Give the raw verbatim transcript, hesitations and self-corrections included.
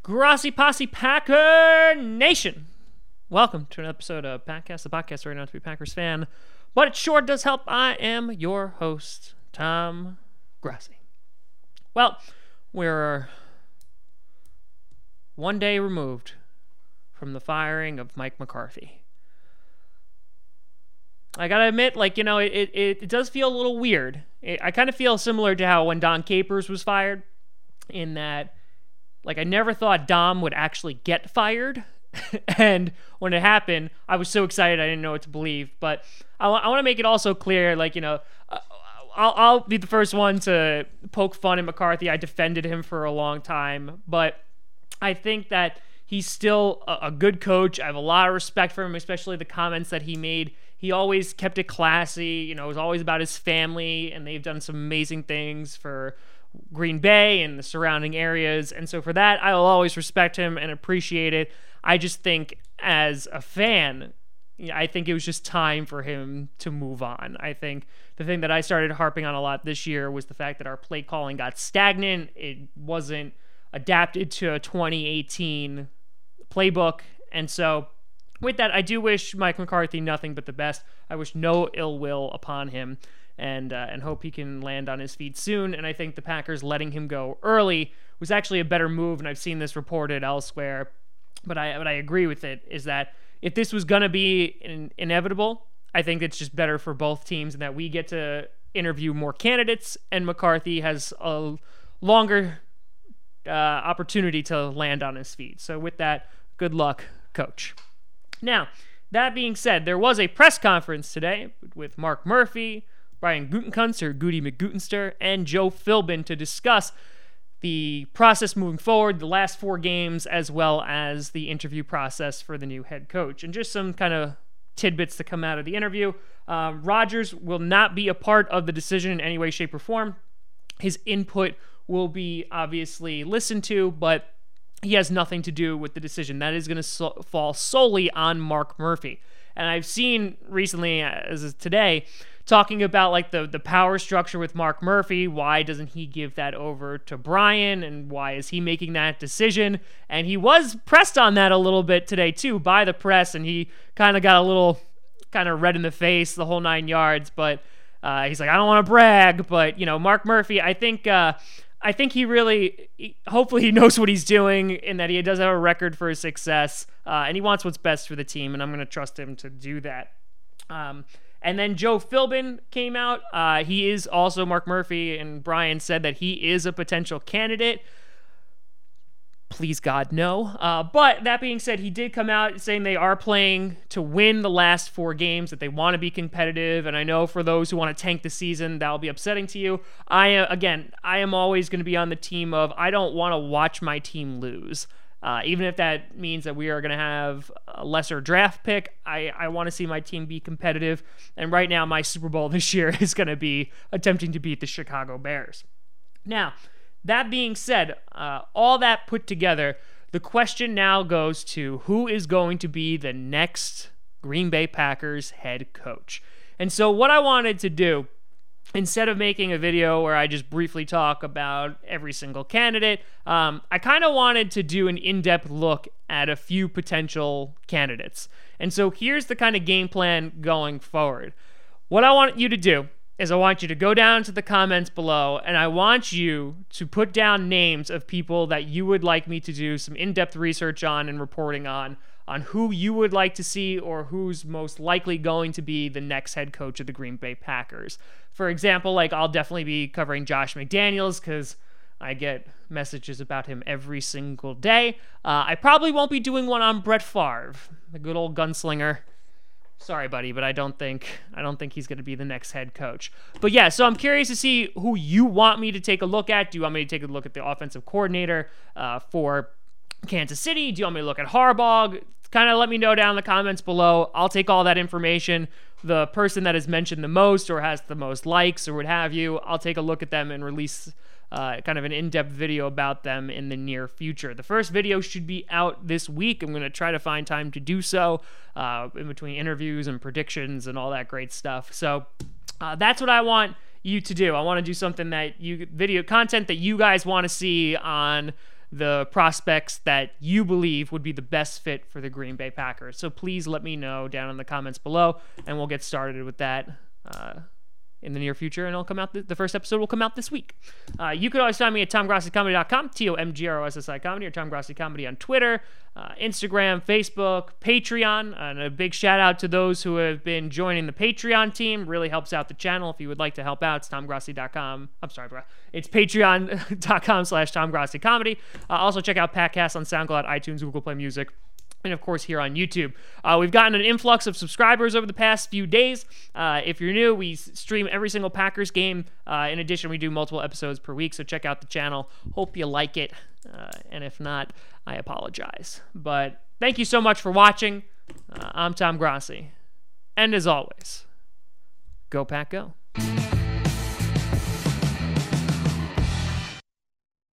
Grassy Posse Packer Nation. Welcome to an episode of Packcast, the podcast where you're not to be a Packers fan, but it sure does help. I am your host, Tom Grassy. Well, we're one day removed from the firing of Mike McCarthy. I gotta admit, like, you know, it, it, it does feel a little weird. It, I kind of feel similar to how when Don Capers was fired, in that, like, I never thought Dom would actually get fired. And when it happened, I was so excited I didn't know what to believe. But I, I want to make it also clear, like, you know, uh, I'll, I'll be the first one to poke fun at McCarthy. I defended him for a long time. But I think that he's still a, a good coach. I have a lot of respect for him, especially the comments that he made. He always kept it classy. You know, it was always about his family, and they've done some amazing things for Green Bay and the surrounding areas. And so for that, I will always respect him and appreciate it. I just think as a fan, I think it was just time for him to move on. I think the thing that I started harping on a lot this year was the fact that our play calling got stagnant. It wasn't adapted to a twenty eighteen playbook. And so with that, I do wish Mike McCarthy nothing but the best. I wish no ill will upon him. And uh, and hope he can land on his feet soon. And I think the Packers letting him go early was actually a better move, and I've seen this reported elsewhere. But I but I agree with it, is that if this was going to be in, inevitable, I think it's just better for both teams, and that we get to interview more candidates, and McCarthy has a longer uh, opportunity to land on his feet. So with that, good luck, coach. Now, that being said, there was a press conference today with Mark Murphy, Brian Gutekunst, or Goody McGutenster, and Joe Philbin to discuss the process moving forward, the last four games, as well as the interview process for the new head coach. And just some kind of tidbits to come out of the interview. Uh, Rodgers will not be a part of the decision in any way, shape, or form. His input will be obviously listened to, but he has nothing to do with the decision. That is going to so- fall solely on Mark Murphy. And I've seen recently, as of today, talking about like the, the power structure with Mark Murphy. Why doesn't he give that over to Brian, and why is he making that decision? And he was pressed on that a little bit today too by the press, and he kind of got a little kind of red in the face, the whole nine yards. But uh, he's like, I don't want to brag, but you know, Mark Murphy, I think uh, I think he really, he, hopefully he knows what he's doing, in that he does have a record for his success, uh, and he wants what's best for the team, and I'm going to trust him to do that. Um, And then Joe Philbin came out. Uh, he is also, Mark Murphy and Brian said that he is a potential candidate. Please, God, no. Uh, but that being said, he did come out saying they are playing to win the last four games, that they want to be competitive. And I know for those who want to tank the season, that'll be upsetting to you. I, again, I am always going to be on the team of, I don't want to watch my team lose. Uh, even if that means that we are going to have a lesser draft pick, I, I want to see my team be competitive. And right now, my Super Bowl this year is going to be attempting to beat the Chicago Bears. Now, that being said, uh, all that put together, the question now goes to who is going to be the next Green Bay Packers head coach. And so what I wanted to do, instead of making a video where I just briefly talk about every single candidate, um, I kind of wanted to do an in-depth look at a few potential candidates. And so here's the kind of game plan going forward. What I want you to do is I want you to go down to the comments below, and I want you to put down names of people that you would like me to do some in-depth research on and reporting on, on who you would like to see or who's most likely going to be the next head coach of the Green Bay Packers. For example, like, I'll definitely be covering Josh McDaniels because I get messages about him every single day. Uh, I probably won't be doing one on Brett Favre, the good old gunslinger. Sorry, buddy, but I don't think I don't think he's going to be the next head coach. But yeah, so I'm curious to see who you want me to take a look at. Do you want me to take a look at the offensive coordinator uh, for Kansas City? Do you want me to look at Harbaugh? Kind of let me know down in the comments below. I'll take all that information. The person that is mentioned the most or has the most likes or what have you, I'll take a look at them and release uh, kind of an in-depth video about them in the near future. The first video should be out this week. I'm going to try to find time to do so uh, in between interviews and predictions and all that great stuff. So uh, that's what I want you to do. I want to do something that you, video content that you guys want to see on the prospects that you believe would be the best fit for the Green Bay Packers. So please let me know down in the comments below, and we'll get started with that uh, in the near future, and it'll come out. Th- the first episode will come out this week. Uh, you can always find me at tom grossi comedy dot com, T O M G R O S S I Comedy, or Tom Grossi Comedy on Twitter, uh, Instagram, Facebook, Patreon, and a big shout out to those who have been joining the Patreon team. Really helps out the channel. If you would like to help out, it's tom grossi dot com. I'm sorry, bro. It's patreon dot com slash Tom Grossi Comedy. Uh, also check out Patcast on SoundCloud, iTunes, Google Play Music, and of course here on YouTube. Uh, we've gotten an influx of subscribers over the past few days. Uh, if you're new, we stream every single Packers game. Uh, in addition, we do multiple episodes per week, so check out the channel. Hope you like it, uh, and if not, I apologize. But thank you so much for watching. Uh, I'm Tom Grossi, and as always, go Pack Go.